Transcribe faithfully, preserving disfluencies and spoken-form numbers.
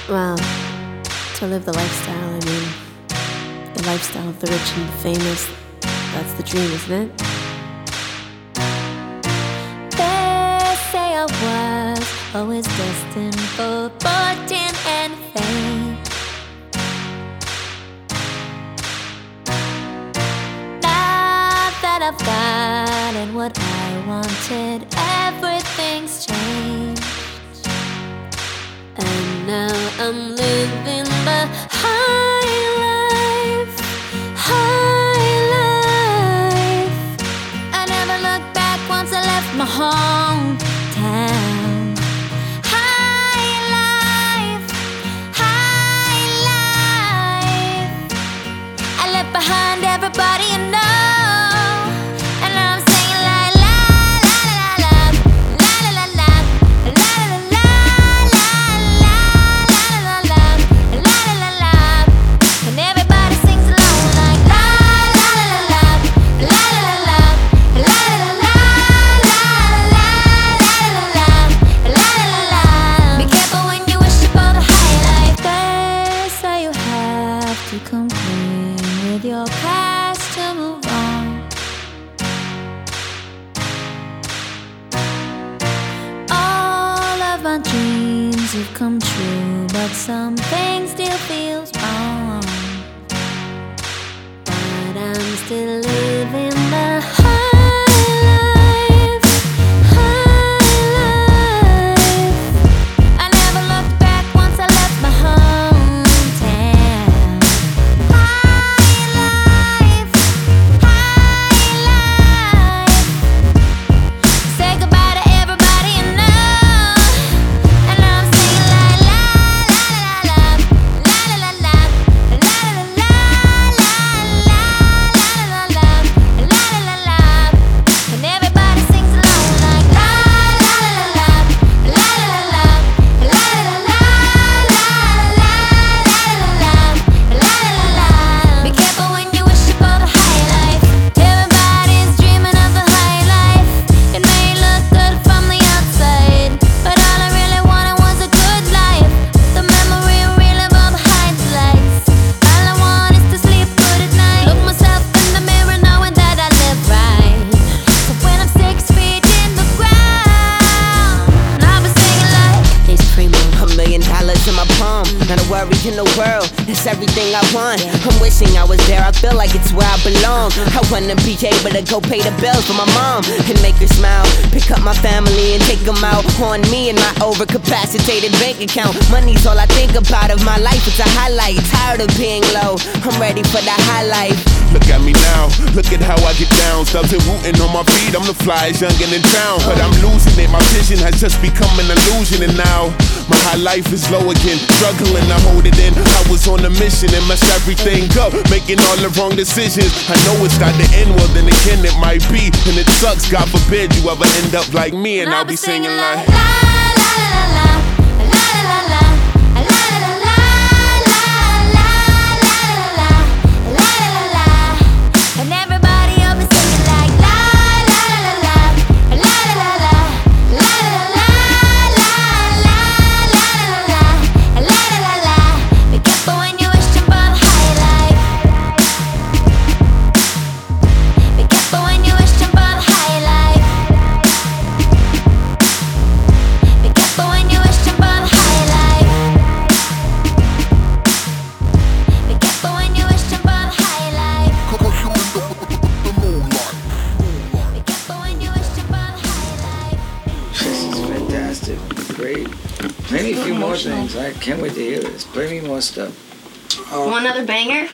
Well, to live the lifestyle, I mean, the lifestyle of the rich and the famous, that's the dream, isn't it? They say I was always destined for fortune and fame. Now that I've gotten what I wanted, everything's changed. And now I'm living the high life, high life. I never looked back once I left my hometown. High life, high life. I left behind everybody you know. To come clean with your past to move on. All of my dreams have come true, but something still feels wrong. But I'm still living the high life, high life. I never looked back once I left my home. Not a worry in the world, it's everything I want. I'm wishing I was there, I feel like it's where I belong. I wanna be able to go pay the bills for my mom and make her smile. Pick up my family and take them out on me and my overcapacitated bank account. Money's all I think about of my life, it's a highlight. Tired of being low, I'm ready for the high life. Look at me now, look at how I get down. Stubbs and rootin' on my feet, I'm the flyest youngin' in town. But I'm losing it, my vision has just become an illusion. And now, my high life is low again, struggling to hold it in. I was on a mission and messed everything up, making all the wrong decisions. I know it's not the end, well then again it might be. And it sucks, God forbid you ever end up like me. And I'll be singing like la la la la la la la la. Great. Maybe a few more things. I can't wait to hear this. Play me more stuff. One other banger?